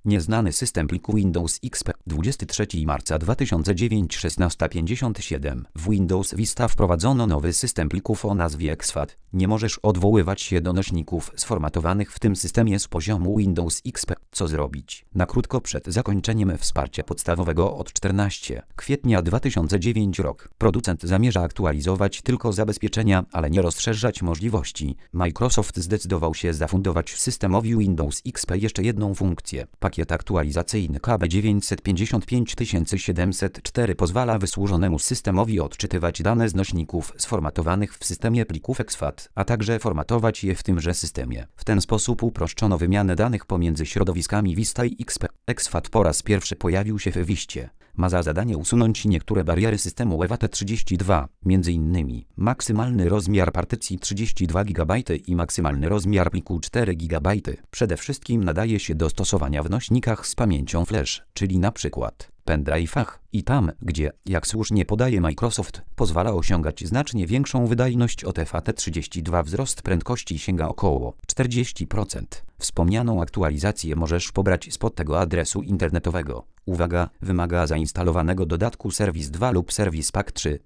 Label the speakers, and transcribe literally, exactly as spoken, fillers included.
Speaker 1: Nieznany system pliku Windows X P. dwudziestego trzeciego marca dwa tysiące dziewiątego, szesnasta pięćdziesiąt siedem. W Windows Vista wprowadzono nowy system plików o nazwie exFAT. Nie możesz odwoływać się do nośników sformatowanych w tym systemie z poziomu Windows X P. Co zrobić? Na krótko przed zakończeniem wsparcia podstawowego od czternastego kwietnia dwa tysiące dziewiątego rok. Producent zamierza aktualizować tylko zabezpieczenia, ale nie rozszerzać możliwości. Microsoft zdecydował się zafundować systemowi Windows X P jeszcze jedną funkcję. Pakiet aktualizacyjny K B dziewięćset pięćdziesiąt pięć tysięcy siedemset cztery pozwala wysłużonemu systemowi odczytywać dane z nośników sformatowanych w systemie plików exFAT, a także formatować je w tymże systemie. W ten sposób uproszczono wymianę danych pomiędzy środowiskami Vista i X P. exFAT po raz pierwszy pojawił się w Vistie. Ma za zadanie usunąć niektóre bariery systemu E W A T trzydzieści dwa, między innymi maksymalny rozmiar partycji trzydzieści dwa gigabajty i maksymalny rozmiar pliku cztery gigabajty. Przede wszystkim nadaje się do stosowania w nośnikach z pamięcią flash, czyli na przykład pendrive'ach i tam, gdzie, jak słusznie podaje Microsoft, pozwala osiągać znacznie większą wydajność od E W A T trzydzieści dwa. Wzrost prędkości sięga około czterdzieści procent. Wspomnianą aktualizację możesz pobrać spod tego adresu internetowego. Uwaga, wymaga zainstalowanego dodatku Service dwa lub Service Pack trzy.